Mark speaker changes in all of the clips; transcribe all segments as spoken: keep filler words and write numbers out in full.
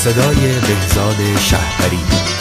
Speaker 1: صدای بهزاد شهپری.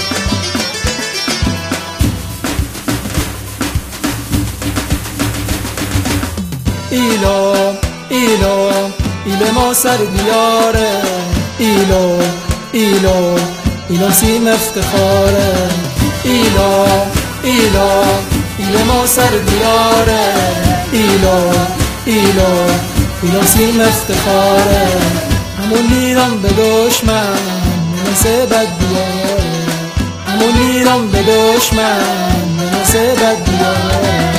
Speaker 2: ایلو ایلو ایل ما سر دیاره، ایلو ایلو ایلو سیم افتخاره، ایلو ایلو ایل ما سر دیاره، ایلو ایلو ایلو سیم افتخاره. همون میرم به دشمن مثل بد دیاره، همون میرم به دشمن مثل بد دیاره.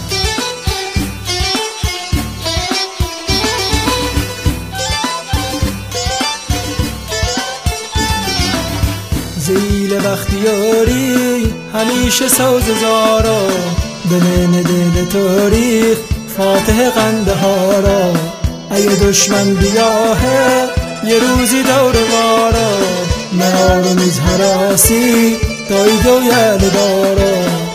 Speaker 2: زیل بختیاری همیشه سوز زارا، بمین دل تاریخ فاتح قندهارا. ای دشمن بیاهه یه روزی دور وارا، مرا میز هراسی داید و یل دارا.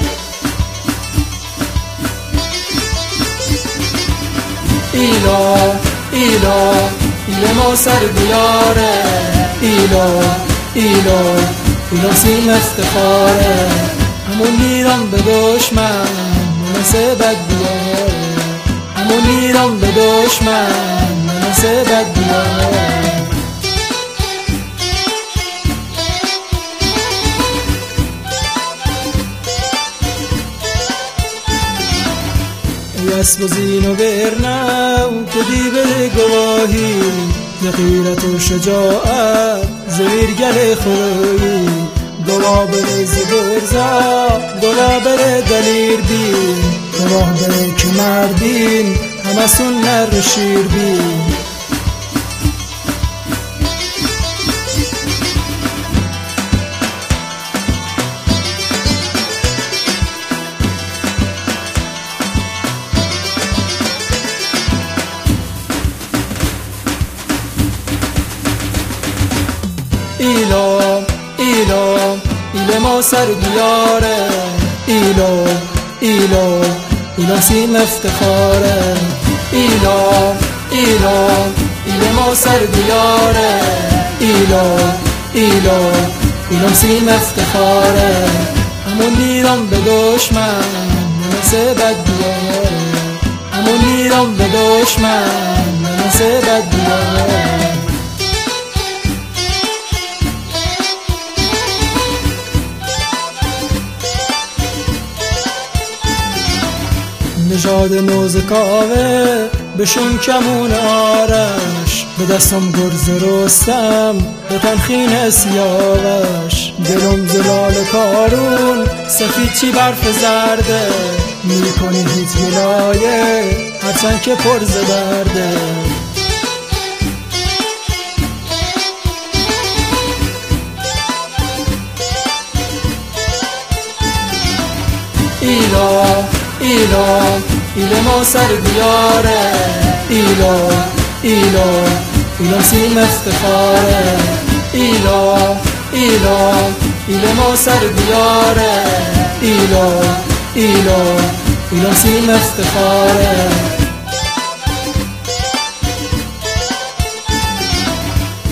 Speaker 2: ایلا ایلا ایل ما سر بیاره، ایلا ایلا ایلا سیم افتخاره. همون میرم به دشمن مثل بد دیاره، همون میرم به دشمن مثل بد دیاره. ای اسب و زین و برنم که دی بده گواهی، ز غیرت و شجاعت زیر گل خدایی. گواه بره ز برزا گواه بره دلیر بین، گواه بره که مردین همه سون نر شیر بین. ایلو ایلو ایل ما سر دیاره، ایلو ایلو ایلو سیم افتخاره، ایلو ایلو ایل ما سر دیاره، ایلو ایلو ایلو سیم افتخاره. همون میرم به دشمن مثل بد دیاره، همون میرم به دشمن مثل بد دیاره. نژاد موزکاوه بشون کمون آرش، به دستم گرز رستم به تنخین سیاوش. دلم زلال کارون سفید چی برف زرده، میکنی هیچ ولایه هرچند که پر ز درده. ایلا ایلا ایل ما سر دیاره، ایلا ایلا ایلا سیم افتخاره، ایلا ایلا ایل ما سر دیاره، ایلا ایلا ایلا سیم افتخاره.